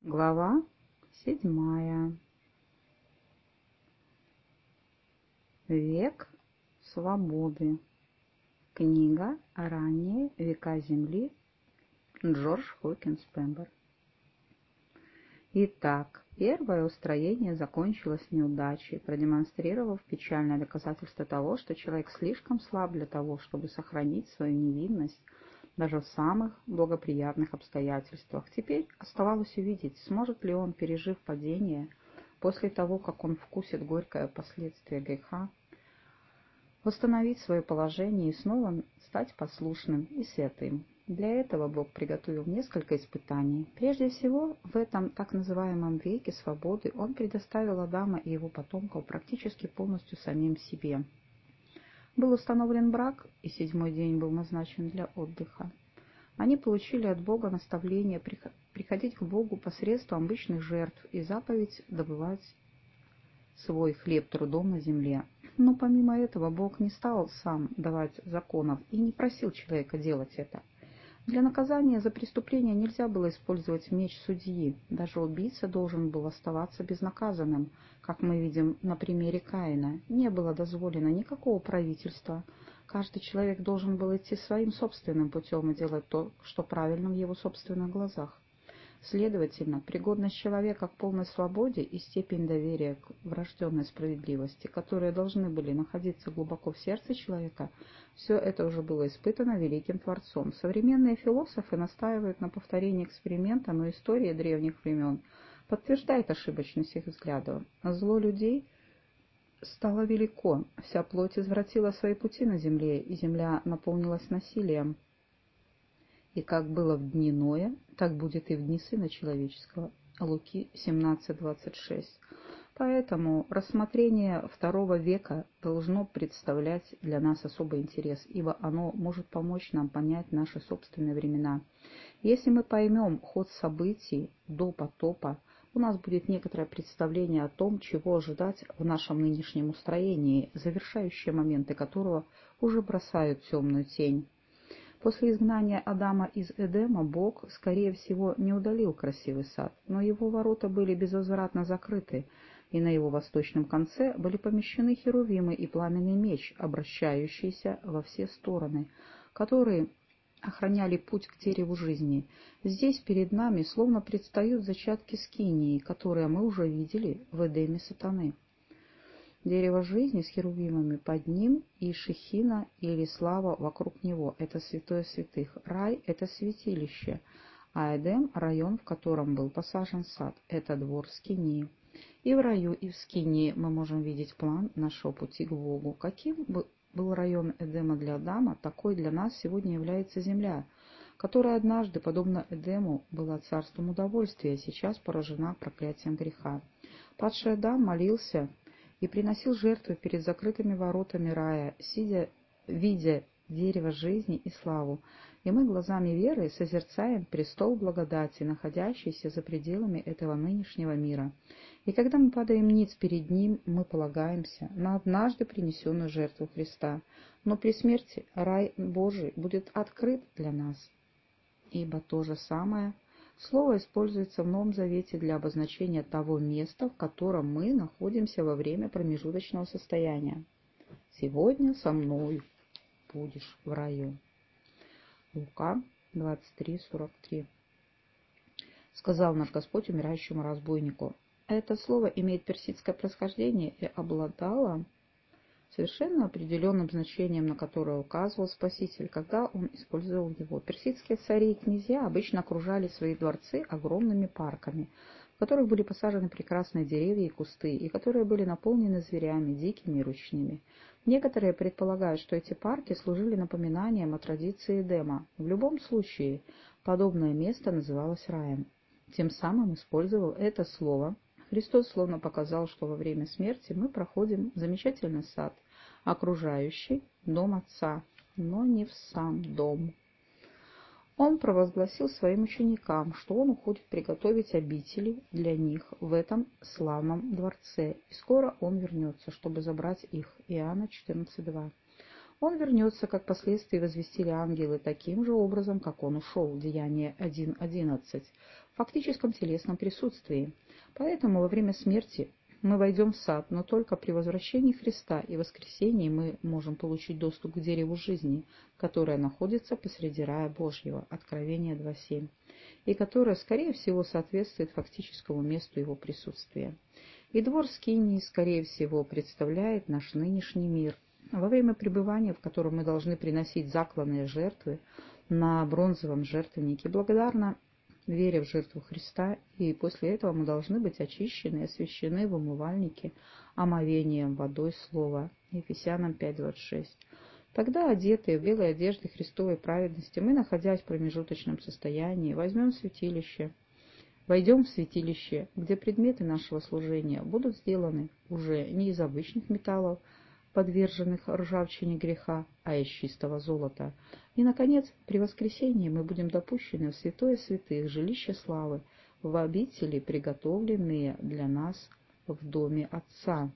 Глава 7. Век свободы. Книга «Ранние века Земли». Джордж Хокинс Пембер. Итак, первое устроение закончилось неудачей, продемонстрировав печальное доказательство того, что человек слишком слаб для того, чтобы сохранить свою невинность даже в самых благоприятных обстоятельствах. Теперь оставалось увидеть, сможет ли он, пережив падение, после того, как он вкусит горькое последствие греха, восстановить свое положение и снова стать послушным и святым. Для этого Бог приготовил несколько испытаний. Прежде всего, в этом так называемом веке свободы Он предоставил Адама и его потомков практически полностью самим себе. Был установлен брак, и 7-й день был назначен для отдыха. Они получили от Бога наставление приходить к Богу посредством обычных жертв и заповедь добывать свой хлеб трудом на земле. Но помимо этого Бог не стал сам давать законов и не просил человека делать это. Для наказания за преступление нельзя было использовать меч судьи. Даже убийца должен был оставаться безнаказанным. Как мы видим на примере Каина, не было дозволено никакого правительства. Каждый человек должен был идти своим собственным путем и делать то, что правильно в его собственных глазах. Следовательно, пригодность человека к полной свободе и степень доверия к врожденной справедливости, которые должны были находиться глубоко в сердце человека, все это уже было испытано великим Творцом. Современные философы настаивают на повторении эксперимента, но история древних времен подтверждает ошибочность их взглядов. Зло людей стало велико, вся плоть извратила свои пути на земле, и земля наполнилась насилием. И как было в дни Ноя, так будет и в дни Сына Человеческого. Луки 17:26. Поэтому рассмотрение II века должно представлять для нас особый интерес, ибо оно может помочь нам понять наши собственные времена. Если мы поймем ход событий до потопа, у нас будет некоторое представление о том, чего ожидать в нашем нынешнем устроении, завершающие моменты которого уже бросают темную тень. После изгнания Адама из Эдема Бог, скорее всего, не удалил красивый сад, но его ворота были безвозвратно закрыты, и на его восточном конце были помещены херувимы и пламенный меч, обращающийся во все стороны, которые охраняли путь к дереву жизни. Здесь перед нами словно предстают зачатки скинии, которые мы уже видели в Эдеме сатаны. Дерево жизни с херувимами под ним и шехина или слава вокруг него – это святое святых. Рай – это святилище, а Эдем – район, в котором был посажен сад – это двор скинии. И в раю, и в скинии мы можем видеть план нашего пути к Богу. Каким был район Эдема для Адама, такой для нас сегодня является земля, которая однажды, подобно Эдему, была царством удовольствия, а сейчас поражена проклятием греха. Падший Адам молился и приносил жертвы перед закрытыми воротами рая, видя дерево жизни и славу. И мы глазами веры созерцаем престол благодати, находящийся за пределами этого нынешнего мира. И когда мы падаем ниц перед ним, мы полагаемся на однажды принесенную жертву Христа. Но при смерти рай Божий будет открыт для нас. Ибо то же самое слово используется в Новом Завете для обозначения того места, в котором мы находимся во время промежуточного состояния. «Сегодня со мною будешь в раю». Лука 23:43. Сказал наш Господь умирающему разбойнику. Это слово имеет персидское происхождение и обладало совершенно определенным значением, на которое указывал Спаситель, когда он использовал его. Персидские цари и князья обычно окружали свои дворцы огромными парками, в которых были посажены прекрасные деревья и кусты, и которые были наполнены зверями, дикими и ручными. Некоторые предполагают, что эти парки служили напоминанием о традиции Эдема. В любом случае, подобное место называлось раем. Тем самым использовал это слово. Христос словно показал, что во время смерти мы проходим замечательный сад, окружающий дом Отца, но не в сам дом. Он провозгласил своим ученикам, что он уходит приготовить обители для них в этом славном дворце, и скоро он вернется, чтобы забрать их. Иоанна 14:2. Он вернется, как впоследствии возвестили ангелы, таким же образом, как он ушел. Деяние 1:11. фактическом телесном присутствии. Поэтому во время смерти мы войдем в сад, но только при возвращении Христа и воскресении мы можем получить доступ к дереву жизни, которое находится посреди рая Божьего, Откровение 2.7, и которое, скорее всего, соответствует фактическому месту его присутствия. И двор Скинии, скорее всего, представляет наш нынешний мир, во время пребывания в котором мы должны приносить закланные жертвы на бронзовом жертвеннике, благодарно веря в жертву Христа, и после этого мы должны быть очищены и освящены в умывальнике омовением водой слова. Ефесянам 5.26. Тогда, одетые в белые одежды Христовой праведности, мы, находясь в промежуточном состоянии, войдем в святилище, где предметы нашего служения будут сделаны уже не из обычных металлов, подверженных ржавчине греха, а из чистого золота. И, наконец, при воскресении мы будем допущены в святое святых, жилище славы, в обители, приготовленные для нас в доме Отца.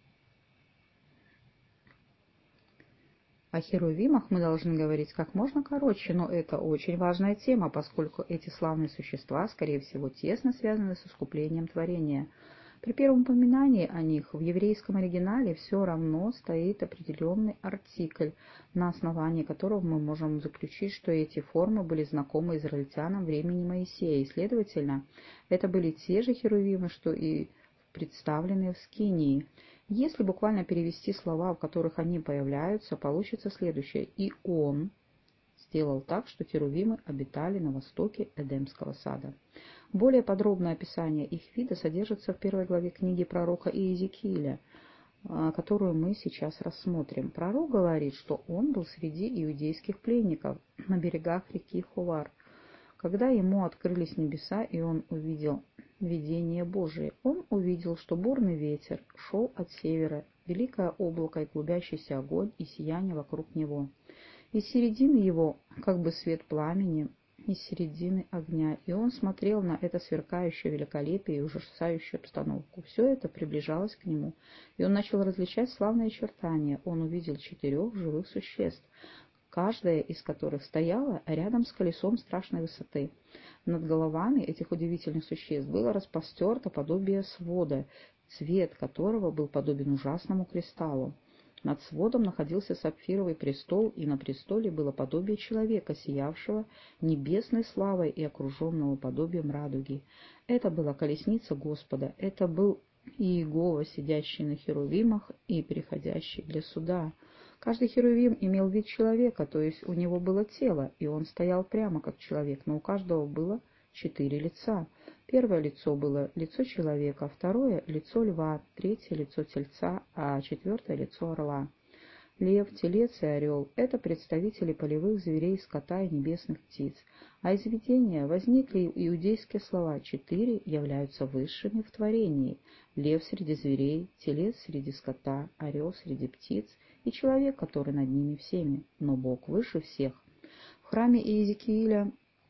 О херувимах мы должны говорить как можно короче, но это очень важная тема, поскольку эти славные существа, скорее всего, тесно связаны с искуплением творения. При первом упоминании о них в еврейском оригинале все равно стоит определенный артикль, на основании которого мы можем заключить, что эти формы были знакомы израильтянам времени Моисея, и, следовательно, это были те же херувимы, что и представленные в Скинии. Если буквально перевести слова, в которых они появляются, получится следующее: «И он сделал так, что херувимы обитали на востоке Эдемского сада». Более подробное описание их вида содержится в первой главе книги пророка Иезекииля, которую мы сейчас рассмотрим. Пророк говорит, что он был среди иудейских пленников на берегах реки Хувар, когда ему открылись небеса, и он увидел видение Божие. Он увидел, что бурный ветер шел от севера, великое облако и клубящийся огонь и сияние вокруг него. Из середины его, как бы свет пламени, из середины огня, и он смотрел на это сверкающее великолепие и ужасающую обстановку. Все это приближалось к нему, и он начал различать славные очертания. Он увидел 4 живых существ, каждая из которых стояла рядом с колесом страшной высоты. Над головами этих удивительных существ было распростерто подобие свода, цвет которого был подобен ужасному кристаллу. Над сводом находился сапфировый престол, и на престоле было подобие человека, сиявшего небесной славой и окруженного подобием радуги. Это была колесница Господа, это был Иегова, сидящий на херувимах и приходящий для суда. Каждый херувим имел вид человека, то есть у него было тело, и он стоял прямо как человек, но у каждого было 4 лица. Первое лицо было лицо человека, второе — лицо льва, третье — лицо тельца, а четвертое — лицо орла. Лев, телец и орел — это представители полевых зверей, скота и небесных птиц. А из видения возникли иудейские слова: 4 являются высшими в творении: лев среди зверей, телец среди скота, орел среди птиц и человек, который над ними всеми, но Бог выше всех. В храме Иезекииля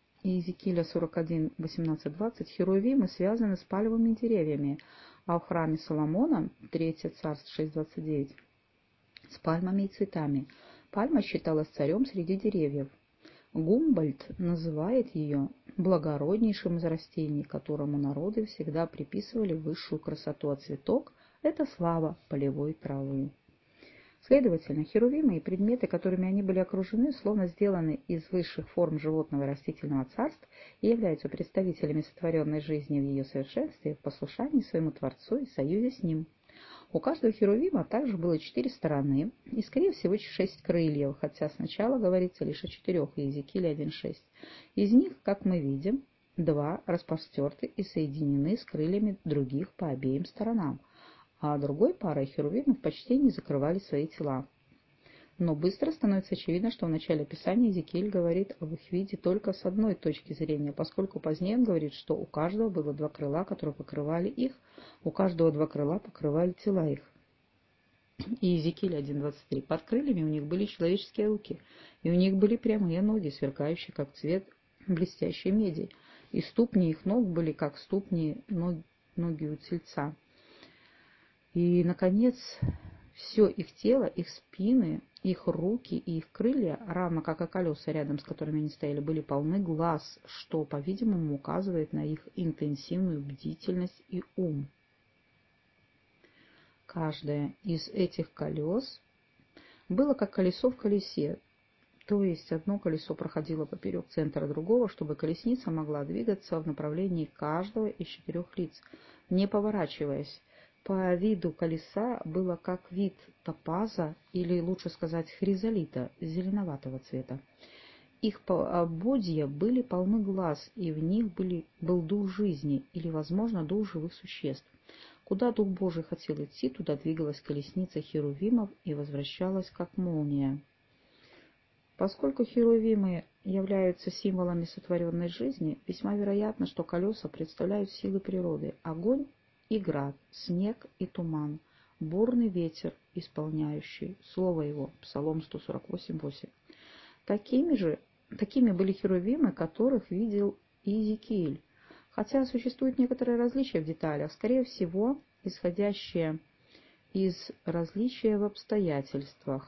41, 18-20 херувимы связаны с пальмовыми деревьями, а в храме Соломона 3 Царств 6.29 с пальмами и цветами. Пальма считалась царем среди деревьев. Гумбольдт называет ее благороднейшим из растений, которому народы всегда приписывали высшую красоту, а цветок — это слава полевой травы. Следовательно, херувимы и предметы, которыми они были окружены, словно сделаны из высших форм животного и растительного царств, и являются представителями сотворенной жизни в ее совершенстве, в послушании своему Творцу и союзе с Ним. У каждого херувима также было 4 стороны и, скорее всего, 6 крыльев, хотя сначала говорится лишь о 4, Иезекииля 1.6. Из них, как мы видим, 2 распростерты и соединены с крыльями других по обеим сторонам, а другой парой херувимов почти не закрывали свои тела. Но быстро становится очевидно, что в начале описания Иезекииль говорит об их виде только с одной точки зрения, поскольку позднее он говорит, что у каждого было 2 крыла, которые покрывали их, у каждого 2 крыла покрывали тела их. И Иезекииль 1.23. Под крыльями у них были человеческие руки, и у них были прямые ноги, сверкающие как цвет блестящей меди, и ступни их ног были как ступни ноги у тельца. И, наконец, все их тело, их спины Их руки и их крылья, равно как и колеса, рядом с которыми они стояли, были полны глаз, что, по-видимому, указывает на их интенсивную бдительность и ум. Каждое из этих колес было как колесо в колесе, то есть одно колесо проходило поперек центра другого, чтобы колесница могла двигаться в направлении каждого из 4 лиц, не поворачиваясь. По виду колеса было как вид топаза, или лучше сказать хризолита, зеленоватого цвета. Их ободья были полны глаз, и в них был дух жизни, или, возможно, дух живых существ. Куда Дух Божий хотел идти, туда двигалась колесница херувимов и возвращалась как молния. Поскольку херувимы являются символами сотворенной жизни, весьма вероятно, что колеса представляют силы природы: огонь и град, снег и туман, бурный ветер, исполняющий слово его. Псалом 148:8. Такими были херувимы, которых видел Иезекииль. Хотя существуют некоторые различия в деталях, скорее всего, исходящие из различия в обстоятельствах.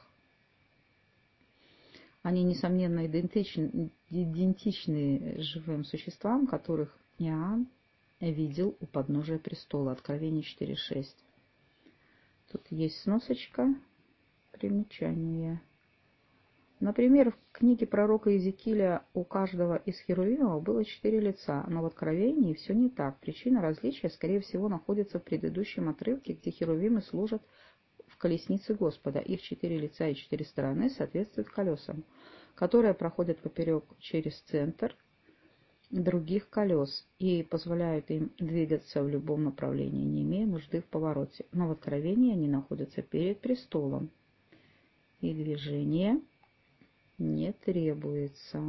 Они, несомненно, идентичны живым существам, которых Иоанн видел у подножия престола. Откровение 4:6. Тут есть сносочка, примечание. Например, в книге пророка Иезекииля у каждого из херувимов было 4 лица, но в Откровении все не так. Причина различия, скорее всего, находится в предыдущем отрывке, где херувимы служат в колеснице Господа. Их 4 лица и 4 стороны соответствуют колесам, которые проходят поперек через центр других колес и позволяют им двигаться в любом направлении, не имея нужды в повороте. Но в Откровении они находятся перед престолом, и движение не требуется.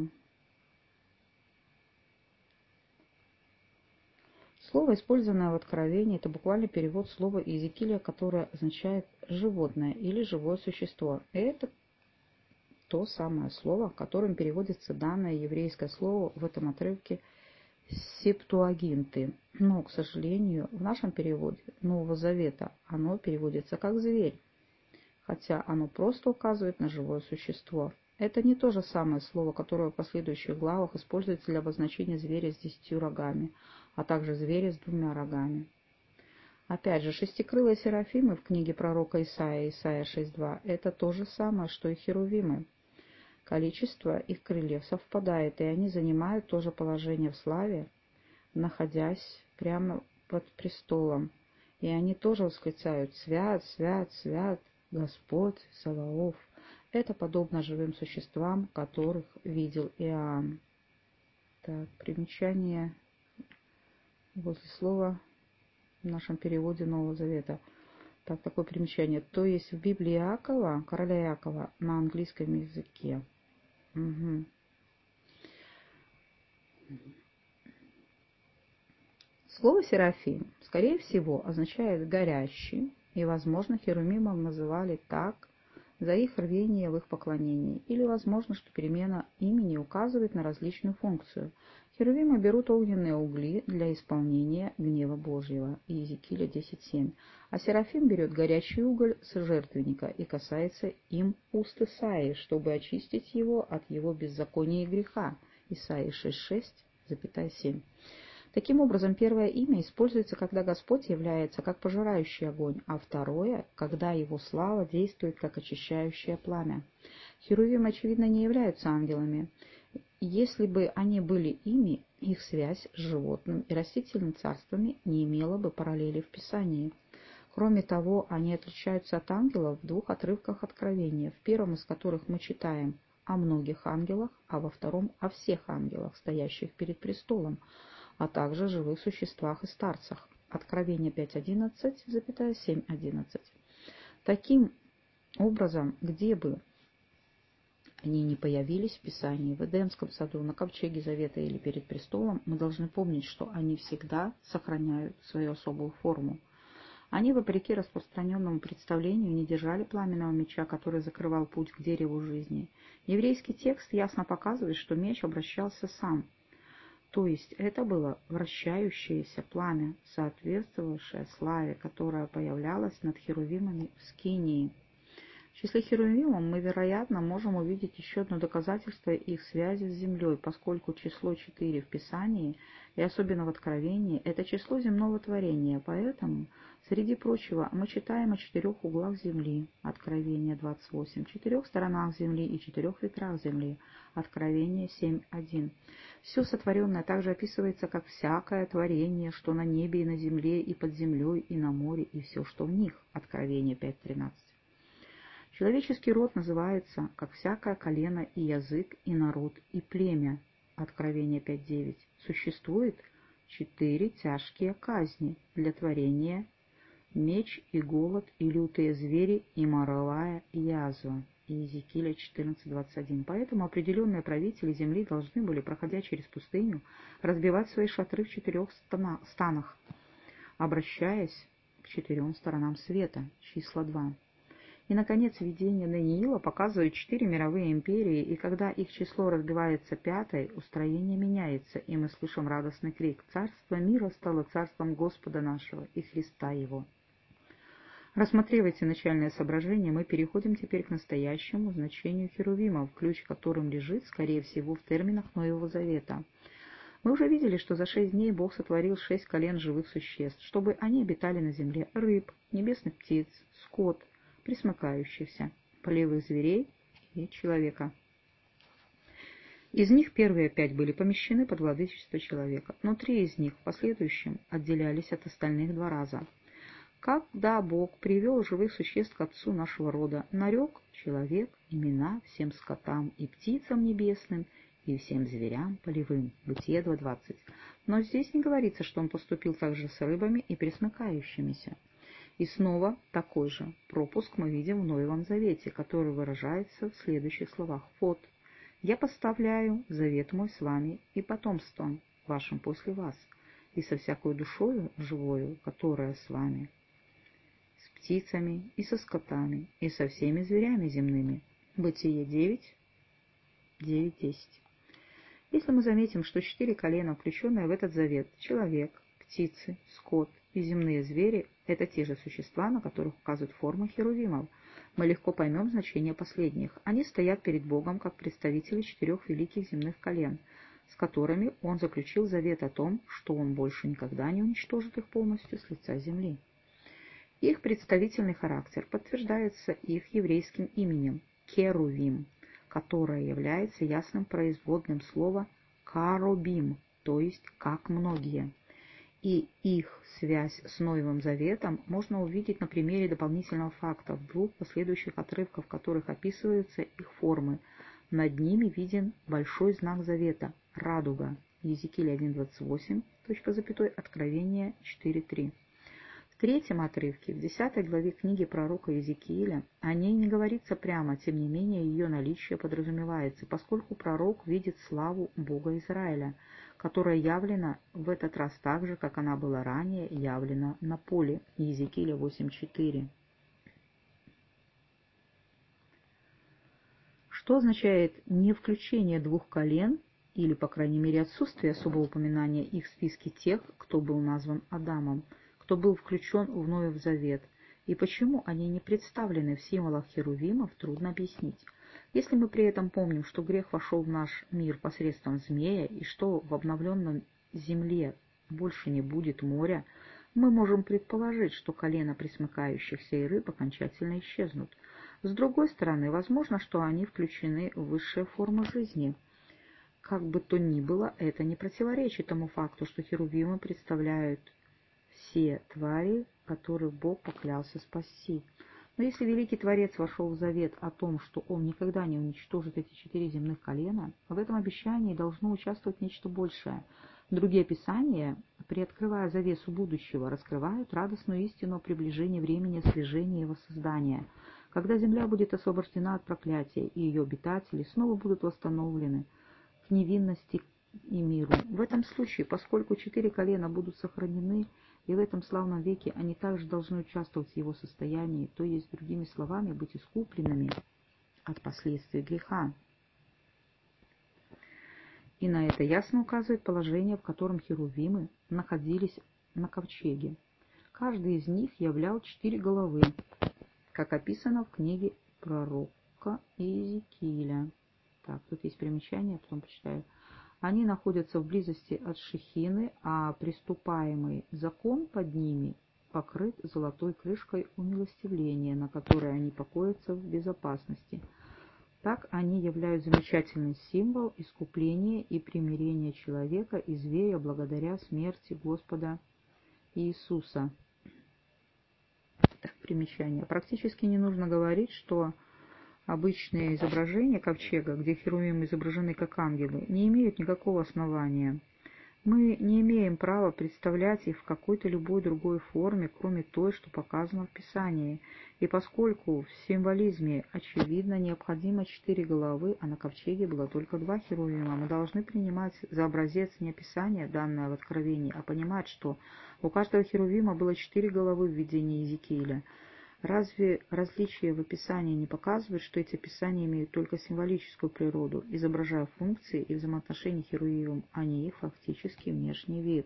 Слово, использованное в Откровении, это буквально перевод слова Иезекииля, которое означает «животное» или «живое существо». Это то самое слово, которым переводится данное еврейское слово в этом отрывке септуагинты. Но, к сожалению, в нашем переводе Нового Завета оно переводится как «зверь», хотя оно просто указывает на живое существо. Это не то же самое слово, которое в последующих главах используется для обозначения зверя с 10 рогами, а также зверя с 2 рогами. Опять же, шестикрылые серафимы в книге пророка Исаия 6:2 это то же самое, что и херувимы. Количество их крыльев совпадает, и они занимают то же положение в славе, находясь прямо под престолом. И они тоже восклицают: «Свят, свят, свят, Господь Саваоф». Это подобно живым существам, которых видел Иоанн. Так, примечание возле слова в нашем переводе Нового Завета. Так, такое примечание. То есть в Библии Иакова, короля Иакова, на английском языке. Угу. Слово «серафим», скорее всего, означает «горящий», и, возможно, херувимов называли так за их рвение в их поклонении, или, возможно, что перемена имени указывает на различную функцию. Херувимы берут огненные угли для исполнения гнева Божьего, Иезекииля 10:7, а серафим берет горячий уголь с жертвенника и касается им уст Исаии, чтобы очистить его от его беззакония и греха, Исаии 6:6,7. Таким образом, первое имя используется, когда Господь является как пожирающий огонь, а второе, когда Его слава действует как очищающее пламя. Херувимы, очевидно, не являются ангелами. Если бы они были ими, их связь с животным и растительным царствами не имела бы параллели в Писании. Кроме того, они отличаются от ангелов в 2 отрывках Откровения, в первом из которых мы читаем о многих ангелах, а во втором о всех ангелах, стоящих перед престолом, а также живых существах и старцах. Откровение 5:11, 7:11. Таким образом, где бы они ни появились в Писании, в Эдемском саду, на ковчеге Завета или перед престолом, мы должны помнить, что они всегда сохраняют свою особую форму. Они, вопреки распространенному представлению, не держали пламенного меча, который закрывал путь к дереву жизни. Еврейский текст ясно показывает, что меч обращался сам. То есть это было вращающееся пламя, соответствовавшее славе, которая появлялась над херувимами в Скинии. В числе херувимов мы, вероятно, можем увидеть еще одно доказательство их связи с землей, поскольку число 4 в Писании, и особенно в Откровении, это число земного творения. Поэтому, среди прочего, мы читаем о 4 углах земли, Откровение 28, 4 сторонах земли и 4 ветрах земли, Откровение 7.1. Все сотворенное также описывается как всякое творение, что на небе и на земле, и под землей, и на море, и все, что в них, Откровение 5.13. Человеческий род называется, как всякое колено и язык, и народ, и племя. Откровение 5.9. Существует 4 тяжкие казни для творения: меч и голод, и лютые звери, и моровая язва. Иезекииля 14.21. Поэтому определенные правители земли должны были, проходя через пустыню, разбивать свои шатры в 4 станах, обращаясь к 4 сторонам света. Числа 2. И, наконец, видение Даниила показывает 4 мировые империи, и когда их число разбивается 5-й, устроение меняется, и мы слышим радостный крик: «Царство мира стало царством Господа нашего и Христа Его». Рассмотрев эти начальные соображения, мы переходим теперь к настоящему значению херувимов, ключ которым лежит, скорее всего, в терминах Нового Завета. Мы уже видели, что за 6 дней Бог сотворил 6 колен живых существ, чтобы они обитали на земле: рыб, небесных птиц, скот, пресмыкающихся, полевых зверей и человека. Из них первые 5 были помещены под владычество человека, но 3 из них в последующем отделялись от остальных 2 раза. Когда Бог привел живых существ к Отцу нашего рода, нарек человек имена всем скотам и птицам небесным и всем зверям полевым. Бытие 2.20. Но здесь не говорится, что он поступил также с рыбами и пресмыкающимися. И снова такой же пропуск мы видим в Новом Завете, который выражается в следующих словах: «Вот, я поставляю завет мой с вами и потомством вашим после вас, и со всякой душою живою, которая с вами, с птицами и со скотами, и со всеми зверями земными». Бытие 9:10. Если мы заметим, что 4 колена, включенные в этот завет: человек, птицы, скот и земные звери, это те же существа, на которых указывает форма херувимов, мы легко поймем значение последних. Они стоят перед Богом как представители 4 великих земных колен, с которыми Он заключил завет о том, что Он больше никогда не уничтожит их полностью с лица земли. Их представительный характер подтверждается их еврейским именем Керувим, которое является ясным производным слова «каробим», то есть «как многие». И их связь с Новым Заветом можно увидеть на примере дополнительного факта в 2 последующих отрывках, в которых описываются их формы. Над ними виден большой знак завета – радуга. Иезекииля 1.28, Откровение 4.3. В 3-м отрывке, в 10 главе книги пророка Иезекииля, о ней не говорится прямо, тем не менее ее наличие подразумевается, поскольку пророк видит славу Бога Израиля, которая явлена в этот раз так же, как она была ранее явлена на поле. Иезекииля 8.4. Что означает не включение 2 колен, или, по крайней мере, отсутствие особого упоминания их в списке тех, кто был назван Адамом, кто был включен в Новый Завет, и почему они не представлены в символах херувимов, трудно объяснить. Если мы при этом помним, что грех вошел в наш мир посредством змея, и что в обновленном земле больше не будет моря, мы можем предположить, что колена пресмыкающихся и рыб окончательно исчезнут. С другой стороны, возможно, что они включены в высшие формы жизни. Как бы то ни было, это не противоречит тому факту, что херувимы представляют все твари, которых Бог поклялся спасти. Но если Великий Творец вошел в завет о том, что Он никогда не уничтожит эти 4 земных колена, в этом обещании должно участвовать нечто большее. Другие писания, приоткрывая завесу будущего, раскрывают радостную истину о приближении времени слежения и воссоздания, когда земля будет освобождена от проклятия, и ее обитатели снова будут восстановлены к невинности и миру. В этом случае, поскольку 4 колена будут сохранены, и в этом славном веке они также должны участвовать в его состоянии, то есть, другими словами, быть искупленными от последствий греха. И на это ясно указывает положение, в котором херувимы находились на ковчеге. Каждый из них являл 4 головы, как описано в книге пророка Иезекииля. Так, тут есть примечание, потом почитаю. Они находятся в близости от Шехины, а приступаемый закон под ними покрыт золотой крышкой умилостивления, на которой они покоятся в безопасности. Так они являют замечательный символ искупления и примирения человека и зверя благодаря смерти Господа Иисуса. Так, примечание. Практически не нужно говорить, что обычные изображения ковчега, где херувимы изображены как ангелы, не имеют никакого основания. Мы не имеем права представлять их в какой-то любой другой форме, кроме той, что показано в Писании. И поскольку в символизме очевидно необходимо 4 головы, а на ковчеге было только 2 херувима, мы должны принимать за образец не описание, данное в Откровении, а понимать, что у каждого херувима было 4 головы в видении Иезекииля. Разве различия в описании не показывают, что эти описания имеют только символическую природу, изображая функции и взаимоотношения херувимов, а не их фактический внешний вид?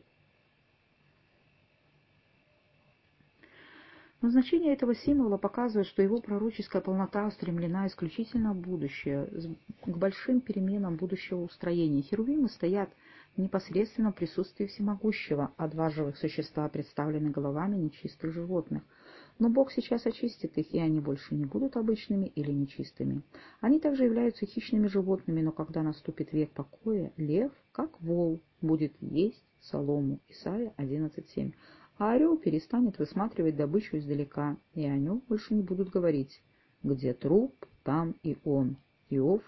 Но значение этого символа показывает, что его пророческая полнота устремлена исключительно в будущее, к большим переменам будущего устроения. Херувимы стоят в непосредственном присутствии всемогущего, а 2 живых существа представлены головами нечистых животных. Но Бог сейчас очистит их, и они больше не будут обычными или нечистыми. Они также являются хищными животными, но когда наступит век покоя, лев, как вол, будет есть солому. Исайя 11:7. А орел перестанет высматривать добычу издалека, и о нем больше не будут говорить: «Где труп, там и он». Иов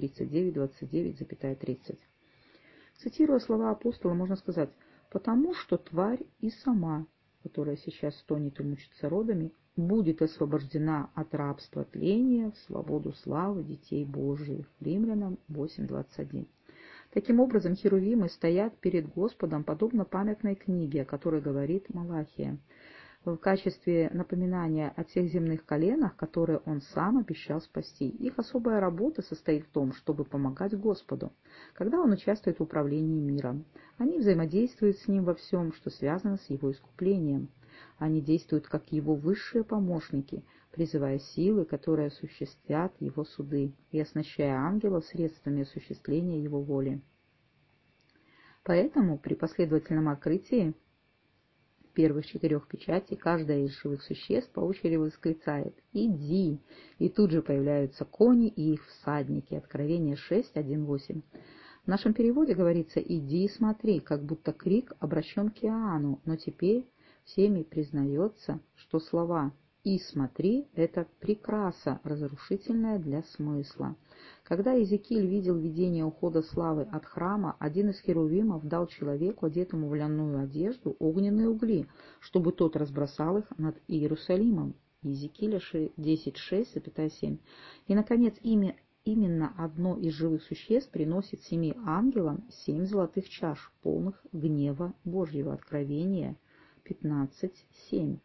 39:29,30. Цитируя слова апостола, можно сказать: «Потому что тварь и сама, которая сейчас стонет и мучится родами, будет освобождена от рабства тления в свободу славы детей Божьих». Римлянам 8:21. Таким образом, херувимы стоят перед Господом, подобно памятной книге, о которой говорит Малахия, в качестве напоминания о тех земных коленах, которые он сам обещал спасти. Их особая работа состоит в том, чтобы помогать Господу, когда он участвует в управлении миром. Они взаимодействуют с ним во всем, что связано с его искуплением. Они действуют как его высшие помощники, призывая силы, которые осуществят его суды, и оснащая ангелов средствами осуществления его воли. Поэтому при последовательном открытии первых 4 печатей каждое из живых существ по очереди восклицает: «Иди!» И тут же появляются кони и их всадники. Откровение 6:1-8. В нашем переводе говорится «иди и смотри», как будто крик обращен к Иоанну, но теперь всеми признается, что слова «и смотри» — это прикраса, разрушительная для смысла. Когда Иезекииль видел видение ухода славы от храма, один из херувимов дал человеку, одетому в льняную одежду, огненные угли, чтобы тот разбросал их над Иерусалимом. Иезекииля 10:6-7. И, наконец, именно одно из живых существ приносит 7 ангелам 7 золотых чаш, полных гнева Божьего. Откровение 15:7.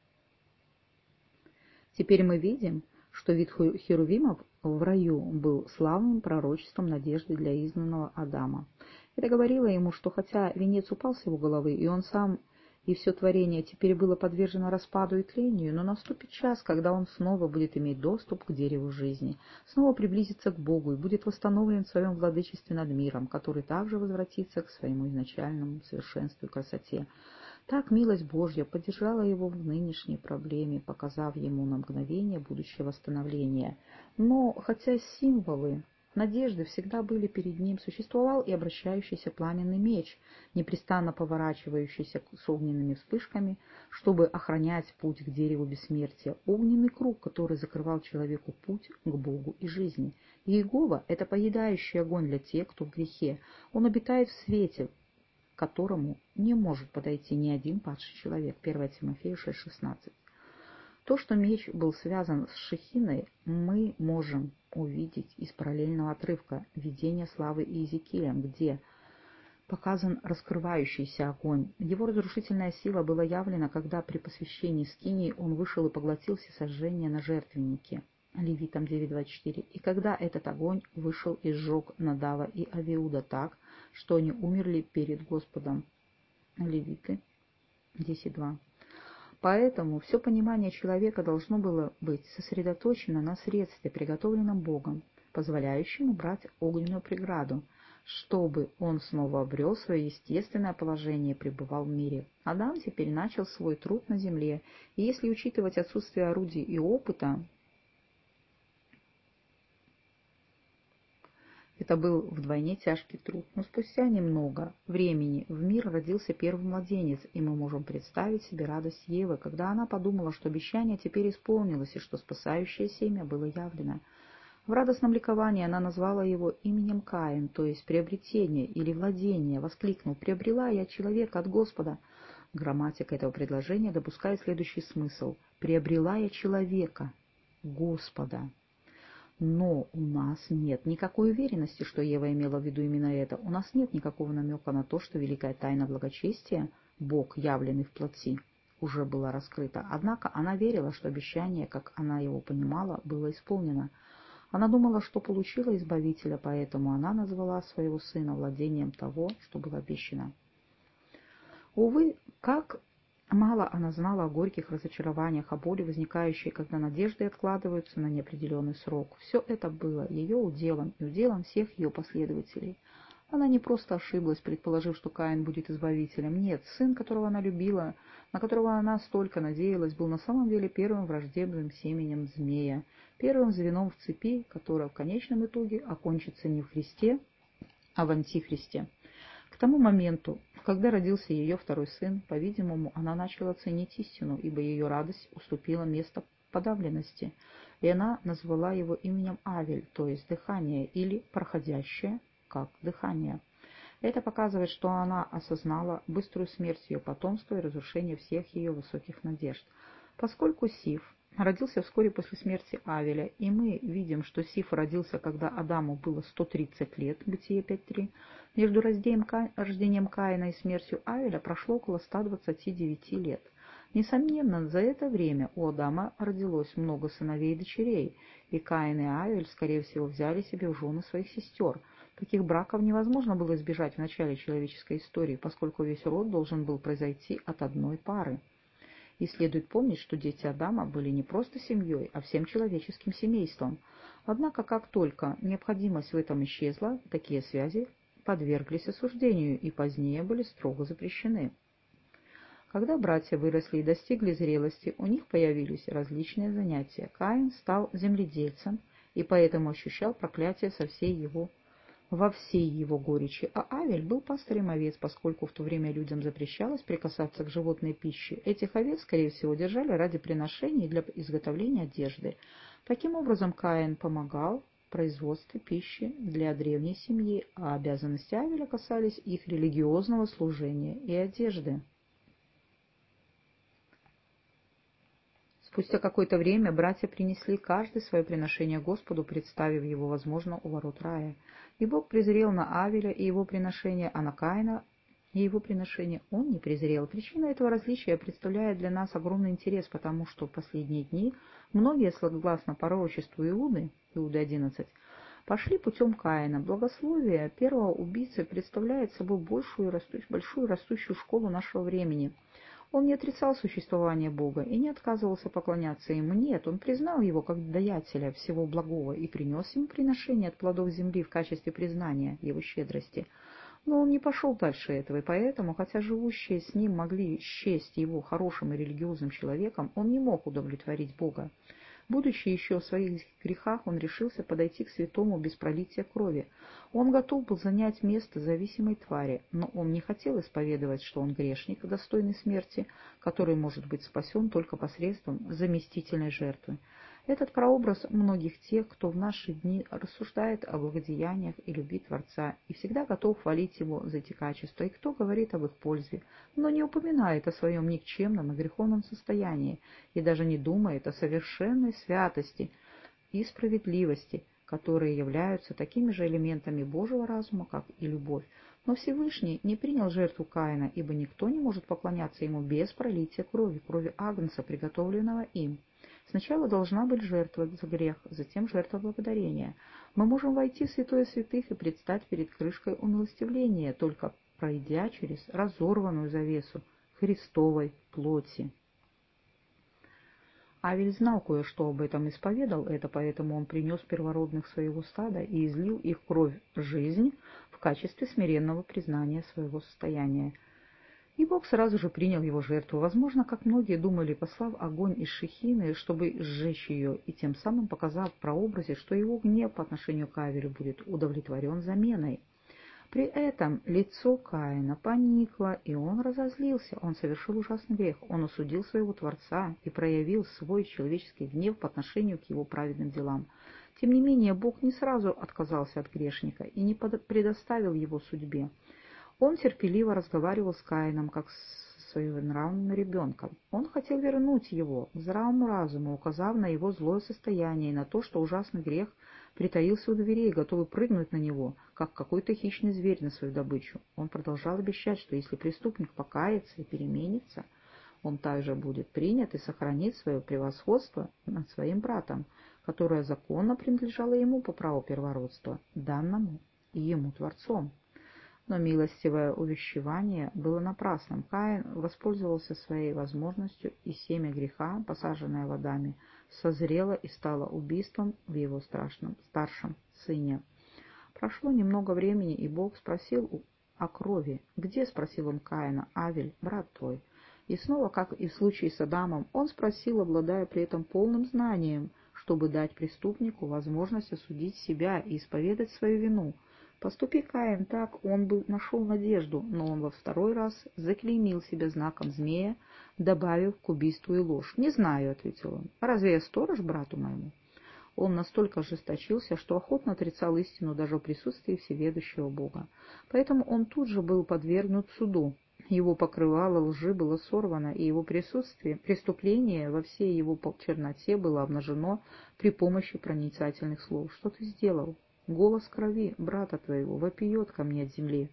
Теперь мы видим, что вид херувимов в раю был славным пророчеством надежды для изгнанного Адама. Это говорило ему, что хотя венец упал с его головы, и он сам, и все творение теперь было подвержено распаду и тлению, но наступит час, когда он снова будет иметь доступ к дереву жизни, снова приблизится к Богу и будет восстановлен в своем владычестве над миром, который также возвратится к своему изначальному совершенству и красоте. Так милость Божья поддержала его в нынешней проблеме, показав ему на мгновение будущее восстановление. Но хотя символы надежды всегда были перед ним, существовал и обращающийся пламенный меч, непрестанно поворачивающийся с огненными вспышками, чтобы охранять путь к дереву бессмертия, огненный круг, который закрывал человеку путь к Богу и жизни. Иегова — это поедающий огонь для тех, кто в грехе. Он обитает в свете, к которому не может подойти ни один падший человек. 1 Тимофею 6:16. То, что меч был связан с Шехиной, мы можем увидеть из параллельного отрывка видения славы Иезекииля, где показан раскрывающийся огонь. Его разрушительная сила была явлена, когда при посвящении скинии он вышел и поглотил всесожжение на жертвеннике. Левитам 9:24. И когда этот огонь вышел и сжег Надава и Авиуда так, что они умерли перед Господом. Левиты 10:2. Поэтому все понимание человека должно было быть сосредоточено на средстве, приготовленном Богом, позволяющем убрать огненную преграду, чтобы он снова обрел свое естественное положение и пребывал в мире. Адам теперь начал свой труд на земле, и если учитывать отсутствие орудий и опыта, это был вдвойне тяжкий труд. Но спустя немного времени в мир родился первый младенец, и мы можем представить себе радость Евы, когда она подумала, что обещание теперь исполнилось, и что спасающее семя было явлено. В радостном ликовании она назвала его именем Каин, то есть приобретение или владение, воскликнув: «Приобрела я человека от Господа». Грамматика этого предложения допускает следующий смысл: «Приобрела я человека Господа». Но у нас нет никакой уверенности, что Ева имела в виду именно это. У нас нет никакого намека на то, что великая тайна благочестия, Бог, явленный в плоти, уже была раскрыта. Однако она верила, что обещание, как она его понимала, было исполнено. Она думала, что получила Избавителя, поэтому она назвала своего сына владением того, что было обещано. Увы, как мало она знала о горьких разочарованиях, о боли, возникающей, когда надежды откладываются на неопределенный срок. Все это было ее уделом и уделом всех ее последователей. Она не просто ошиблась, предположив, что Каин будет избавителем. Нет, сын, которого она любила, на которого она столько надеялась, был на самом деле первым враждебным семенем змея, первым звеном в цепи, которая в конечном итоге окончится не в Христе, а в Антихристе. К тому моменту, когда родился ее второй сын, по-видимому, она начала ценить истину, ибо ее радость уступила место подавленности, и она назвала его именем Авель, то есть дыхание, или проходящее как дыхание. Это показывает, что она осознала быструю смерть ее потомства и разрушение всех ее высоких надежд. Поскольку Сиф родился вскоре после смерти Авеля, и мы видим, что Сиф родился, когда Адаму было 130 лет, Бытие 5.3, между рождением Каина и смертью Авеля прошло около 129 лет. Несомненно, за это время у Адама родилось много сыновей и дочерей, и Каин и Авель, скорее всего, взяли себе в жены своих сестер. Таких браков невозможно было избежать в начале человеческой истории, поскольку весь род должен был произойти от одной пары. И следует помнить, что дети Адама были не просто семьей, а всем человеческим семейством. Однако, как только необходимость в этом исчезла, такие связи подверглись осуждению и позднее были строго запрещены. Когда братья выросли и достигли зрелости, у них появились различные занятия. Каин стал земледельцем и поэтому ощущал проклятие во всей его горечи, а Авель был пастырем овец, поскольку в то время людям запрещалось прикасаться к животной пище. Этих овец, скорее всего, держали ради приношений для изготовления одежды. Таким образом, Каин помогал в производстве пищи для древней семьи, а обязанности Авеля касались их религиозного служения и одежды. Спустя какое-то время братья принесли каждый свое приношение Господу, представив его, возможно, у ворот рая. И Бог презрел на Авеля и его приношение, а на Каина и его приношение он не презрел. Причина этого различия представляет для нас огромный интерес, потому что в последние дни многие, согласно пророчеству Иуды 11, пошли путем Каина. Благословие первого убийцы представляет собой большую растущую школу нашего времени. Он не отрицал существование Бога и не отказывался поклоняться Ему. Нет, он признал Его как даятеля всего благого и принес Ему приношение от плодов земли в качестве признания Его щедрости. Но он не пошел дальше этого, и поэтому, хотя живущие с ним могли счесть его хорошим и религиозным человеком, он не мог удовлетворить Бога. Будучи еще в своих грехах, он решился подойти к святому без пролития крови. Он готов был занять место зависимой твари, но он не хотел исповедовать, что он грешник, достойный смерти, который может быть спасен только посредством заместительной жертвы. Этот прообраз многих тех, кто в наши дни рассуждает о благодеяниях и любви Творца и всегда готов хвалить Его за эти качества, и кто говорит об их пользе, но не упоминает о своем никчемном и греховном состоянии и даже не думает о совершенной святости и справедливости, которые являются такими же элементами Божьего разума, как и любовь. Но Всевышний не принял жертву Каина, ибо никто не может поклоняться ему без пролития крови агнца, приготовленного им. Сначала должна быть жертва за грех, затем жертва благодарения. Мы можем войти в святое святых и предстать перед крышкой умилостивления, только пройдя через разорванную завесу Христовой плоти. Авель знал кое-что об этом, исповедал это, поэтому он принес первородных своего стада и излил их кровь жизнь в качестве смиренного признания своего состояния. И Бог сразу же принял его жертву. Возможно, как многие думали, послав огонь из Шехины, чтобы сжечь ее, и тем самым показав в прообразе, что его гнев по отношению к Авелю будет удовлетворен заменой. При этом лицо Каина поникло, и он разозлился. Он совершил ужасный грех. Он осудил своего Творца и проявил свой человеческий гнев по отношению к его праведным делам. Тем не менее, Бог не сразу отказался от грешника и не предоставил его судьбе. Он терпеливо разговаривал с Каином, как с своенравным ребенком. Он хотел вернуть его к здравому разуму, указав на его злое состояние и на то, что ужасный грех притаился у дверей, готовый прыгнуть на него, как какой-то хищный зверь на свою добычу. Он продолжал обещать, что если преступник покается и переменится, он также будет принят и сохранит свое превосходство над своим братом, которое законно принадлежало ему по праву первородства, данному и ему Творцом. Но милостивое увещевание было напрасным. Каин воспользовался своей возможностью, и семя греха, посаженное водами, созрело и стало убийством в его старшем сыне. Прошло немного времени, и Бог спросил о крови. «Где?» — спросил он Каина. «Авель, брат твой». И снова, как и в случае с Адамом, он спросил, обладая при этом полным знанием, чтобы дать преступнику возможность осудить себя и исповедать свою вину. Поступи Каин так, он бы нашел надежду, но он во второй раз заклеймил себя знаком змея, добавив к убийству и ложь. «Не знаю», — ответил он. «Разве я сторож брату моему?» Он настолько ожесточился, что охотно отрицал истину даже в присутствии всеведущего Бога. Поэтому он тут же был подвергнут суду. Его покрывало лжи было сорвано, и его преступление во всей его черноте было обнажено при помощи проницательных слов. «Что ты сделал? Голос крови брата твоего вопиет ко мне от земли».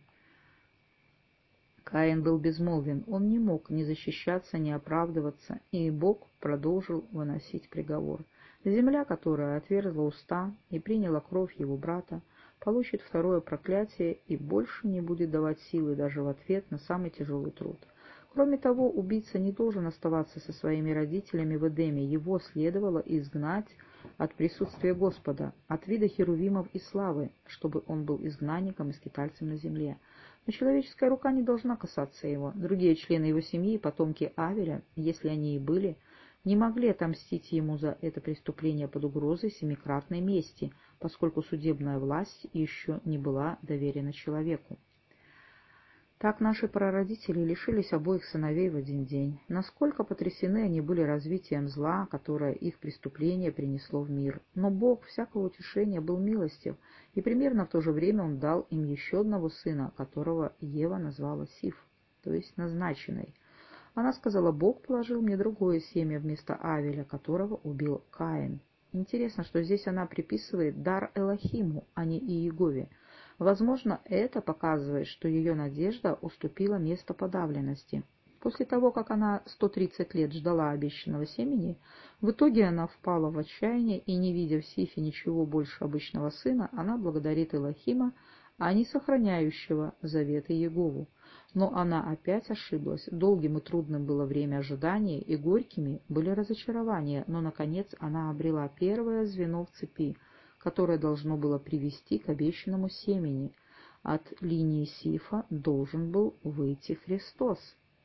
Каин был безмолвен, он не мог ни защищаться, ни оправдываться, и Бог продолжил выносить приговор. Земля, которая отверзла уста и приняла кровь его брата, получит второе проклятие и больше не будет давать силы даже в ответ на самый тяжелый труд. Кроме того, убийца не должен оставаться со своими родителями в Эдеме, его следовало изгнать от присутствия Господа, от вида херувимов и славы, чтобы он был изгнанником и скитальцем на земле. Но человеческая рука не должна касаться его. Другие члены его семьи, потомки Авеля, если они и были, не могли отомстить ему за это преступление под угрозой семикратной мести, поскольку судебная власть еще не была доверена человеку. Так наши прародители лишились обоих сыновей в один день. Насколько потрясены они были развитием зла, которое их преступление принесло в мир. Но Бог всякого утешения был милостив, и примерно в то же время Он дал им еще одного сына, которого Ева назвала Сиф, то есть назначенный. Она сказала: «Бог положил мне другое семя вместо Авеля, которого убил Каин». Интересно, что здесь она приписывает дар Элохиму, а не Иегове. Возможно, это показывает, что ее надежда уступила место подавленности. После того, как она 130 лет ждала обещанного семени, в итоге она впала в отчаяние и, не видя в Сифе ничего больше обычного сына, она благодарит Элохима, а не сохраняющего заветы Иегову. Но она опять ошиблась. Долгим и трудным было время ожидания, и горькими были разочарования, но, наконец, она обрела первое звено в цепи, которое должно было привести к обещанному семени. От линии Сифа должен был выйти Христос.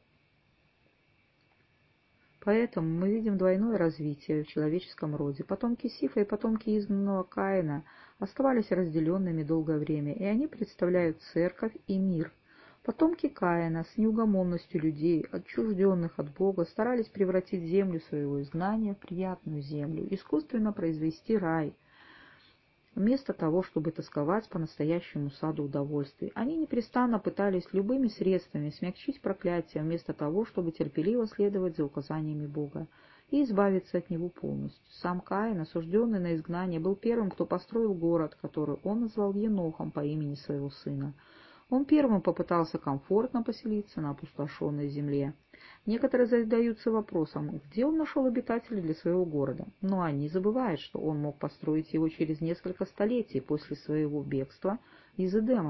Поэтому мы видим двойное развитие в человеческом роде. Потомки Сифа и потомки изгнанного Каина оставались разделенными долгое время, и они представляют церковь и мир. Потомки Каина с неугомонностью людей, отчужденных от Бога, старались превратить землю своего изгнания в приятную землю, искусственно произвести рай. Вместо того, чтобы тосковать по настоящему саду удовольствий, они непрестанно пытались любыми средствами смягчить проклятие, вместо того, чтобы терпеливо следовать за указаниями Бога и избавиться от него полностью. Сам Каин, осужденный на изгнание, был первым, кто построил город, который он назвал Енохом по имени своего сына. Он первым попытался комфортно поселиться на опустошенной земле. Некоторые задаются вопросом, где он нашел обитателей для своего города, но они забывают, что он мог построить его через несколько столетий после своего бегства из Эдема,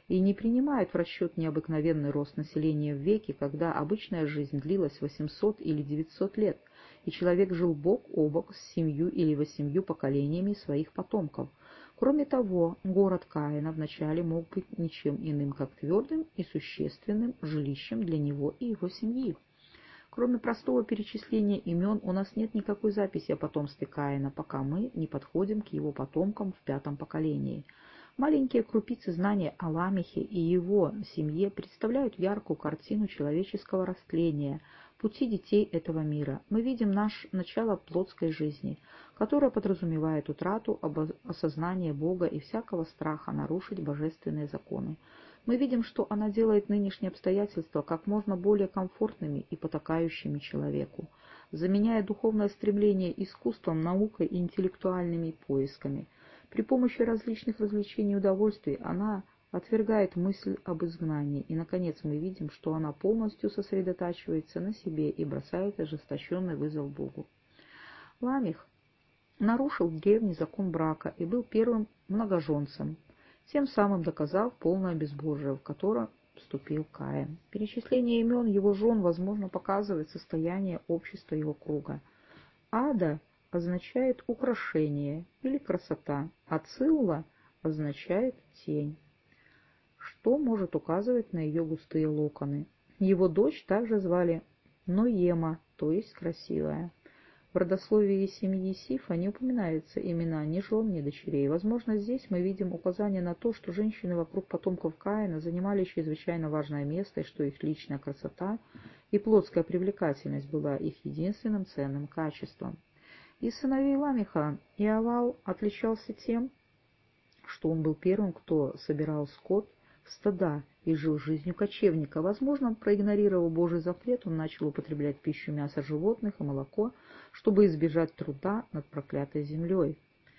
и не принимают в расчет необыкновенный рост населения в веке, когда обычная жизнь длилась 800 или 900 лет, и человек жил бок о бок с 7 или 8 поколениями своих потомков. Кроме того, город Каина вначале мог быть ничем иным, как твердым и существенным жилищем для него и его семьи. Кроме простого перечисления имен, у нас нет никакой записи о потомстве Каина, пока мы не подходим к его потомкам в 5-м поколении. Маленькие крупицы знания о Ламехе и его семье представляют яркую картину человеческого растления, пути детей этого мира. Мы видим начало плотской жизни, которая подразумевает утрату осознания Бога и всякого страха нарушить божественные законы. Мы видим, что она делает нынешние обстоятельства как можно более комфортными и потакающими человеку, заменяя духовное стремление искусством, наукой и интеллектуальными поисками. При помощи различных развлечений и удовольствий она отвергает мысль об изгнании, и, наконец, мы видим, что она полностью сосредотачивается на себе и бросает ожесточенный вызов Богу. Ламех нарушил древний закон брака и был первым многоженцем, тем самым доказав полное безбожие, в которое вступил Каин. Перечисление имен его жен, возможно, показывает состояние общества его круга. Ада означает украшение или красота, а Цилла означает тень, что может указывать на ее густые локоны. Его дочь также звали Ноема, то есть красивая. В родословии семьи Сифа не упоминаются имена ни жен, ни дочерей. Возможно, здесь мы видим указание на то, что женщины вокруг потомков Каина занимали чрезвычайно важное место, и что их личная красота и плотская привлекательность была их единственным ценным качеством. Из сыновей Ламеха Иовал отличался тем, что он был первым, кто собирал скот в стада и жил жизнью кочевника. Возможно, проигнорировав Божий запрет, он начал употреблять в пищу мясо животных и молоко, чтобы избежать труда над проклятой землей.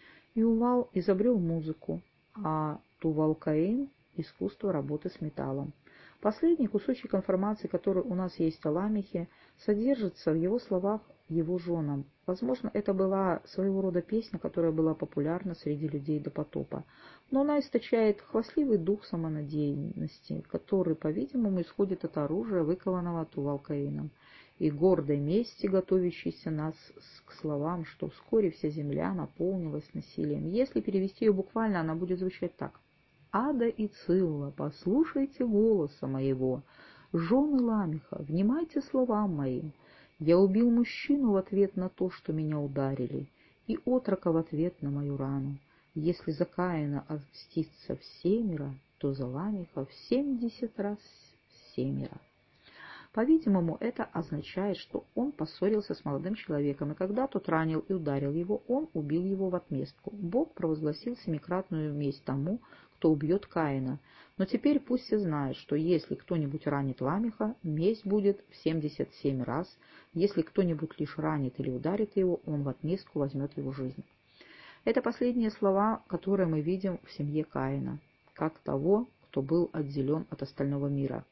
Иувал изобрел музыку, а Тувал-Каин — искусство работы с металлом. Последний кусочек информации, который у нас есть о Ламехе, содержится в его словах его женам. Возможно, это была своего рода песня, которая была популярна среди людей до потопа, но она источает хвастливый дух самонадеянности, который, по-видимому, исходит от оружия, выкованного Тувал-Каином, и гордой мести, готовящейся нас к словам, что вскоре вся земля наполнилась насилием. Если перевести ее буквально, она будет звучать так: «Ада и Цилла, послушайте голоса моего, жены Ламеха, внимайте словам моим. Я убил мужчину в ответ на то, что меня ударили, и отрока в ответ на мою рану. Если за Каина отмстится всемиро, то за Ламеха в 70 раз всемиро». По-видимому, это означает, что он поссорился с молодым человеком, и когда тот ранил и ударил его, он убил его в отместку. Бог провозгласил семикратную месть тому, кто убьет Каина. Но теперь пусть все знают, что если кто-нибудь ранит Ламеха, месть будет в 77 раз. Если кто-нибудь лишь ранит или ударит его, он в отместку возьмет его жизнь. Это последние слова, которые мы видим в семье Каина, как того, кто был отделен от остального мира.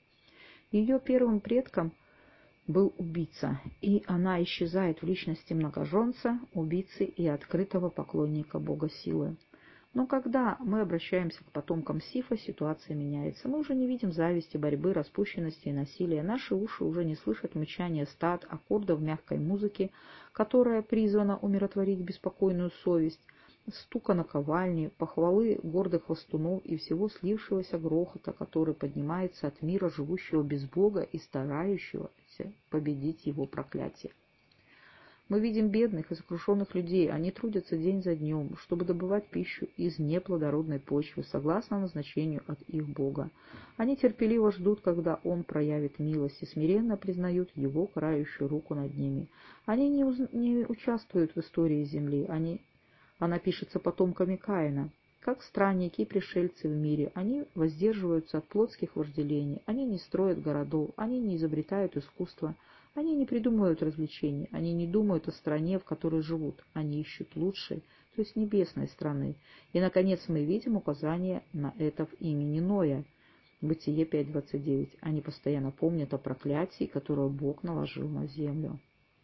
Ее первым предком был убийца, и она исчезает в личности многоженца, убийцы и открытого поклонника бога силы. Но когда мы обращаемся к потомкам Сифа, ситуация меняется. Мы уже не видим зависти, борьбы, распущенности и насилия. Наши уши уже не слышат мычания стад, аккордов мягкой музыки, которая призвана умиротворить беспокойную совесть, стука наковальни, похвалы гордых хвостунов и всего слившегося грохота, который поднимается от мира, живущего без Бога и старающегося победить его проклятие. Мы видим бедных и сокрушенных людей, они трудятся день за днем, чтобы добывать пищу из неплодородной почвы, согласно назначению от их Бога. Они терпеливо ждут, когда Он проявит милость, и смиренно признают Его карающую руку над ними. Они не участвуют в истории земли, она пишется потомками Каина. Как странники и пришельцы в мире, они воздерживаются от плотских вожделений, они не строят городов, они не изобретают искусства, они не придумывают развлечений, они не думают о стране, в которой живут, они ищут лучшей, то есть небесной страны. И, наконец, мы видим указание на это в имени Ноя, Бытие 5:29. Они постоянно помнят о проклятии, которое Бог наложил на землю.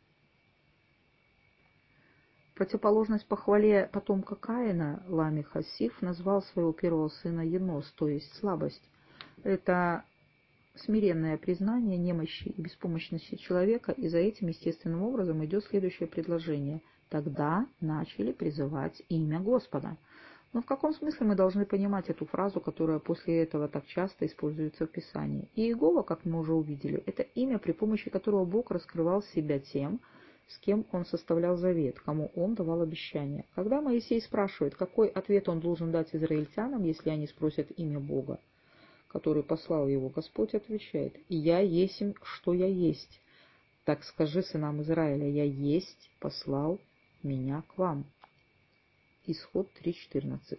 В противоположность похвале потомка Каина, Ламеха, Сиф назвал своего первого сына Енос, то есть слабость. Это смиренное признание немощи и беспомощности человека, и за этим естественным образом идет следующее предложение. Тогда начали призывать имя Господа. Но в каком смысле мы должны понимать эту фразу, которая после этого так часто используется в Писании? И Иегова, как мы уже увидели, это имя, при помощи которого Бог раскрывал себя тем, с кем он составлял завет, кому он давал обещания. Когда Моисей спрашивает, какой ответ он должен дать израильтянам, если они спросят имя Бога, который послал его, Господь отвечает: «Я есмь, что я есть. Так скажи сынам Израиля: я есть, послал меня к вам». Исход 3:14.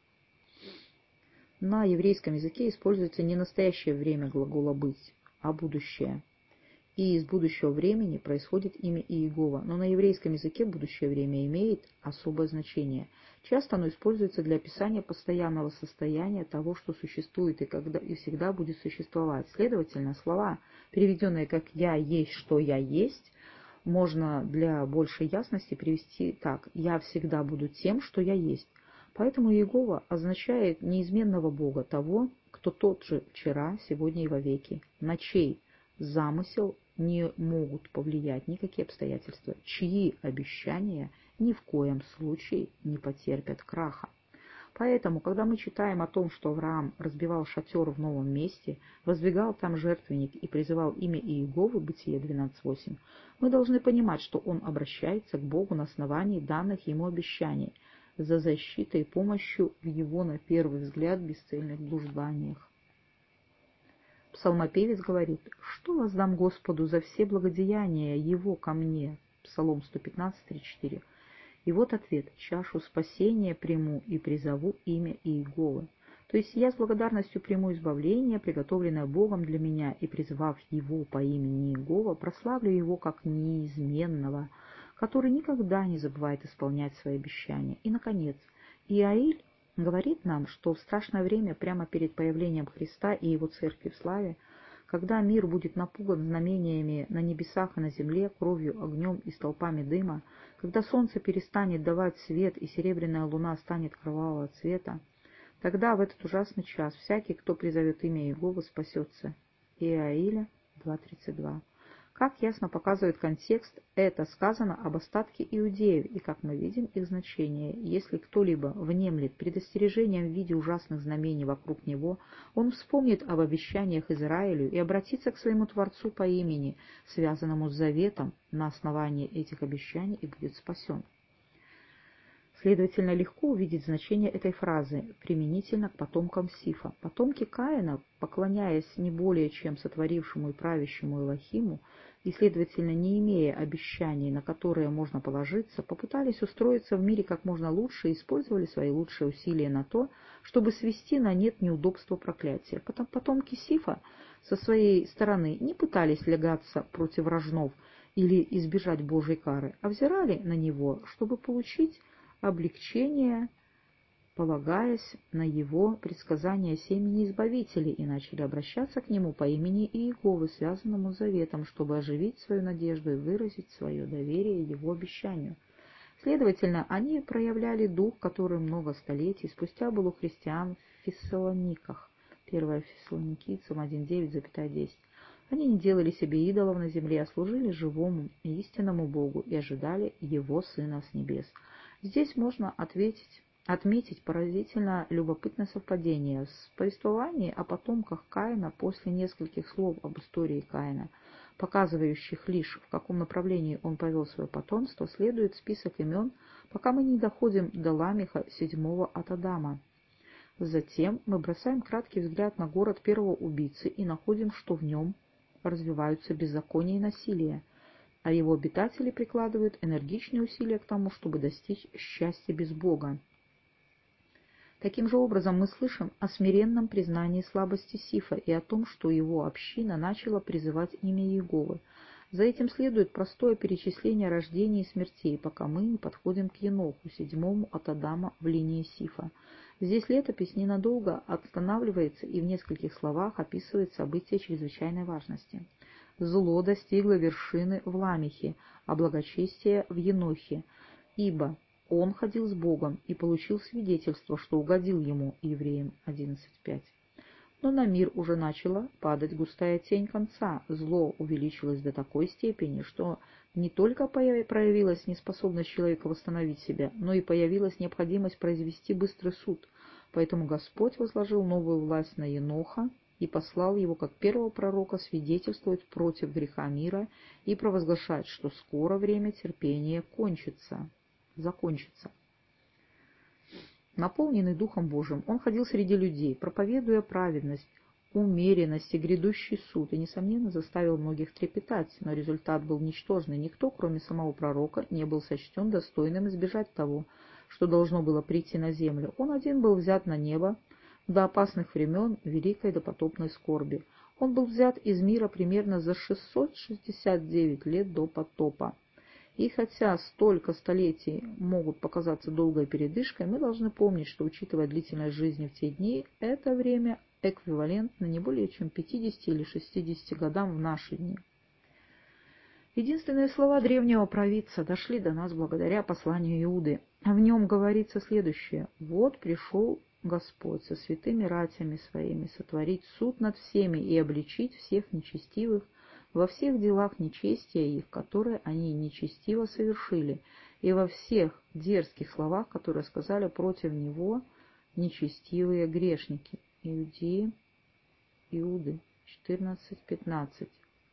На еврейском языке используется не настоящее время глагола «быть», а будущее. И из будущего времени происходит имя Иегова, но на еврейском языке будущее время имеет особое значение. Часто оно используется для описания постоянного состояния того, что существует и всегда будет существовать. Следовательно, слова, переведенные как «я есть, что я есть», можно для большей ясности привести так: «Я всегда буду тем, что я есть». Поэтому Иегова означает неизменного Бога, того, кто тот же вчера, сегодня и вовеки, на чей замысел не могут повлиять никакие обстоятельства, чьи обещания ни в коем случае не потерпят краха. Поэтому, когда мы читаем о том, что Авраам разбивал шатер в новом месте, воздвигал там жертвенник и призывал имя Иеговы, Бытие 12:8, мы должны понимать, что он обращается к Богу на основании данных ему обещаний, за защитой и помощью в его, на первый взгляд, бесцельных блужданиях. Псалмопевец говорит: «Что воздам Господу за все благодеяния Его ко мне?» Псалом 115:3-4. И вот ответ: «Чашу спасения приму и призову имя Иеговы». То есть я с благодарностью приму избавление, приготовленное Богом для меня, и, призвав Его по имени Иегова, прославлю Его как неизменного, который никогда не забывает исполнять свои обещания. И, наконец, Иаиль говорит нам, что в страшное время, прямо перед появлением Христа и Его Церкви в славе, когда мир будет напуган знамениями на небесах и на земле, кровью, огнем и столпами дыма, когда солнце перестанет давать свет и серебряная луна станет кровавого цвета, тогда в этот ужасный час всякий, кто призовет имя Иеговы, спасется. Иаиля 2:32. Как ясно показывает контекст, это сказано об остатке иудеев, и, как мы видим, их значение. Если кто-либо внемлет предостережением в виде ужасных знамений вокруг него, он вспомнит об обещаниях Израилю и обратится к своему Творцу по имени, связанному с заветом, на основании этих обещаний, и будет спасен. Следовательно, легко увидеть значение этой фразы применительно к потомкам Сифа. Потомки Каина, поклоняясь не более чем сотворившему и правящему Элохиму, и, следовательно, не имея обещаний, на которые можно положиться, попытались устроиться в мире как можно лучше и использовали свои лучшие усилия на то, чтобы свести на нет неудобства проклятия. Потомки Сифа со своей стороны не пытались лягаться против рожнов или избежать Божьей кары, а взирали на него, чтобы получить облегчение, полагаясь на его предсказания семени Избавителей, и начали обращаться к нему по имени Иеговы, связанному с заветом, чтобы оживить свою надежду и выразить свое доверие его обещанию. Следовательно, они проявляли дух, который много столетий спустя был у христиан в Фессалониках. 1 Фессалоникийцам 1:9-10. Они не делали себе идолов на земле, а служили живому и истинному Богу и ожидали Его Сына с небес. Здесь можно отметить поразительно любопытное совпадение в повествовании о потомках Каина после нескольких слов об истории Каина, показывающих лишь, в каком направлении он повел свое потомство, следует список имен, пока мы не доходим до Ламеха, седьмого от Адама. Затем мы бросаем краткий взгляд на город первого убийцы и находим, что в нем развиваются беззаконие и насилие, а его обитатели прикладывают энергичные усилия к тому, чтобы достичь счастья без Бога. Таким же образом мы слышим о смиренном признании слабости Сифа и о том, что его община начала призывать имя Иеговы. За этим следует простое перечисление рождений и смертей, пока мы не подходим к Еноху, седьмому от Адама в линии Сифа. Здесь летопись ненадолго останавливается и в нескольких словах описывает события чрезвычайной важности. Зло достигло вершины в Ламехе, а благочестие в Енохе, ибо он ходил с Богом и получил свидетельство, что угодил ему, Евреям 11:5. Но на мир уже начала падать густая тень конца. Зло увеличилось до такой степени, что не только проявилась неспособность человека восстановить себя, но и появилась необходимость произвести быстрый суд. Поэтому Господь возложил новую власть на Еноха и послал его как первого пророка свидетельствовать против греха мира и провозглашать, что скоро время терпения закончится. Наполненный Духом Божиим, он ходил среди людей, проповедуя праведность, умеренность и грядущий суд, и, несомненно, заставил многих трепетать, но результат был ничтожный. Никто, кроме самого пророка, не был сочтен достойным избежать того, что должно было прийти на землю. Он один был взят на небо до опасных времен великой допотопной скорби. Он был взят из мира примерно за 669 лет до потопа. И хотя столько столетий могут показаться долгой передышкой, мы должны помнить, что, учитывая длительность жизни в те дни, это время эквивалентно не более чем 50 или 60 годам в наши дни. Единственные слова древнего провидца дошли до нас благодаря посланию Иуды. В нем говорится следующее: «Вот пришел Господь со святыми ратями своими сотворить суд над всеми и обличить всех нечестивых во всех делах нечестия их, которые они нечестиво совершили, и во всех дерзких словах, которые сказали против него нечестивые грешники». Иуды 14:15.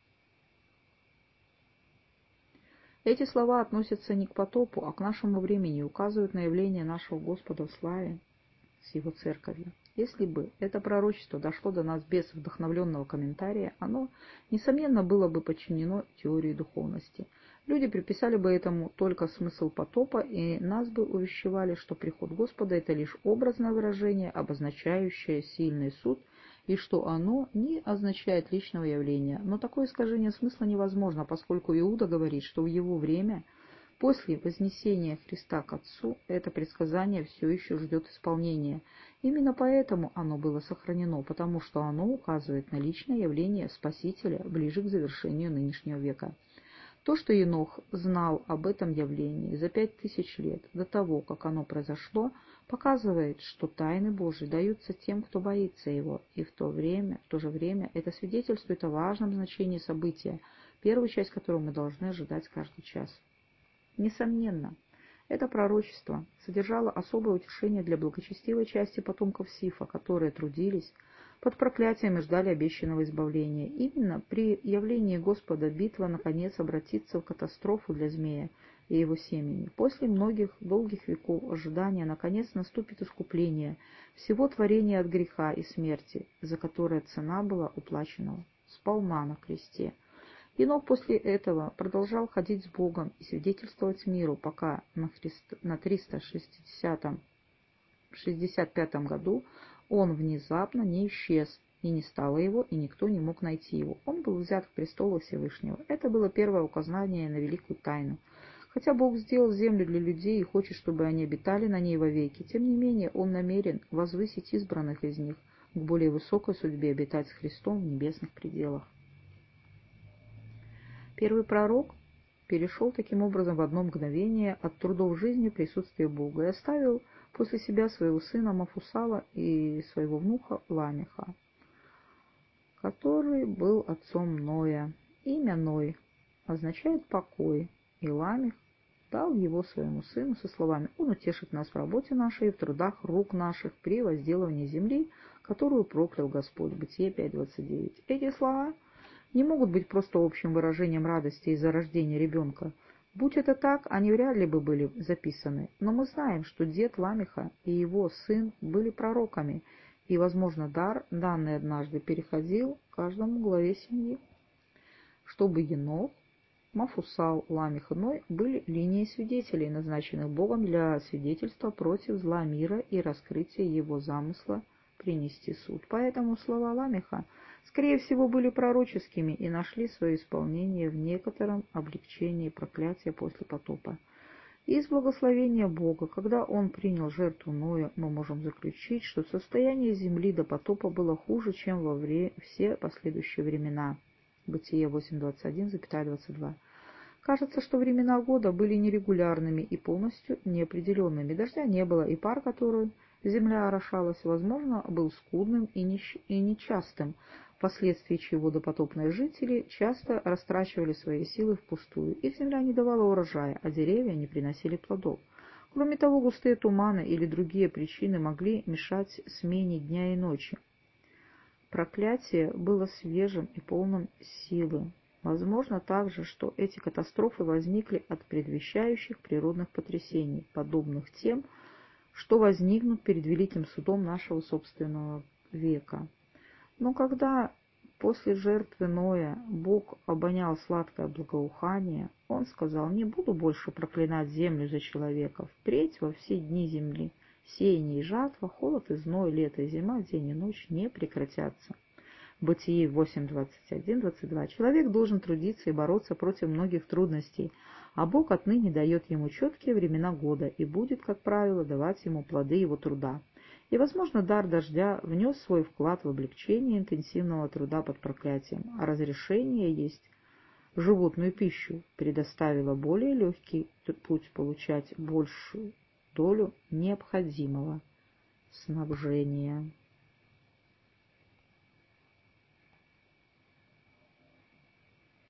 Эти слова относятся не к потопу, а к нашему времени и указывают на явление нашего Господа в славе с Его церковью. Если бы это пророчество дошло до нас без вдохновленного комментария, оно, несомненно, было бы подчинено теории духовности. Люди приписали бы этому только смысл потопа, и нас бы увещевали, что приход Господа – это лишь образное выражение, обозначающее сильный суд, и что оно не означает личного явления. Но такое искажение смысла невозможно, поскольку Иуда говорит, что в его время, после вознесения Христа к Отцу, это предсказание все еще ждет исполнения. Именно поэтому оно было сохранено, потому что оно указывает на личное явление Спасителя ближе к завершению нынешнего века. То, что Енох знал об этом явлении за 5000 лет до того, как оно произошло, показывает, что тайны Божьи даются тем, кто боится его, и в то же время это свидетельствует о важном значении события, первую часть которого мы должны ожидать каждый час. Несомненно, это пророчество содержало особое утешение для благочестивой части потомков Сифа, которые трудились под проклятием и ждали обещанного избавления. Именно при явлении Господа битва наконец обратится в катастрофу для змея и его семени. После многих долгих веков ожидания наконец наступит искупление всего творения от греха и смерти, за которое цена была уплачена сполна на кресте. Енох после этого продолжал ходить с Богом и свидетельствовать миру, пока на 365 году он внезапно не исчез, и не стало его, и никто не мог найти его. Он был взят к престолу Всевышнего. Это было первое указание на великую тайну. Хотя Бог сделал землю для людей и хочет, чтобы они обитали на ней вовеки, тем не менее Он намерен возвысить избранных из них к более высокой судьбе, обитать с Христом в небесных пределах. Первый пророк перешел таким образом в одно мгновение от трудов жизни в присутствие Бога и оставил после себя своего сына Мафусала и своего внука Ламеха, который был отцом Ноя. Имя Ной означает покой, и Ламех дал его своему сыну со словами: «Он утешит нас в работе нашей и в трудах рук наших при возделывании земли, которую проклял Господь». Бытие 5:29. Эти слова не могут быть просто общим выражением радости из-за рождения ребенка. Будь это так, они вряд ли бы были записаны. Но мы знаем, что дед Ламеха и его сын были пророками, и, возможно, дар, данный однажды, переходил каждому главе семьи. Чтобы Енох, Мафусал, Ламех и Ной были линией свидетелей, назначенных Богом для свидетельства против зла мира и раскрытия его замысла принести суд. Поэтому слова Ламеха, скорее всего, были пророческими и нашли свое исполнение в некотором облегчении проклятия после потопа. Из благословения Бога, когда Он принял жертву Ноя, мы можем заключить, что состояние земли до потопа было хуже, чем во все последующие времена. Бытие 8:21,22. Кажется, что времена года были нерегулярными и полностью неопределенными. Дождя не было, и пар, который Земля орошалась, возможно, был скудным и нечастым, впоследствии чего допотопные жители часто растрачивали свои силы впустую. Их земля не давала урожая, а деревья не приносили плодов. Кроме того, густые туманы или другие причины могли мешать смене дня и ночи. Проклятие было свежим и полным силы. Возможно также, что эти катастрофы возникли от предвещающих природных потрясений, подобных тем, что возникнут перед великим судом нашего собственного века. Но когда после жертвы Ноя Бог обонял сладкое благоухание, он сказал: «Не буду больше проклинать землю за человека. Впредь во все дни земли сеяние и жатва, холод и зной, лето и зима, день и ночь не прекратятся». Бытие 8:21-22. Человек должен трудиться и бороться против многих трудностей, а Бог отныне дает ему четкие времена года и будет, как правило, давать ему плоды его труда. И, возможно, дар дождя внес свой вклад в облегчение интенсивного труда под проклятием, а разрешение есть животную пищу предоставило более легкий путь получать большую долю необходимого снабжения.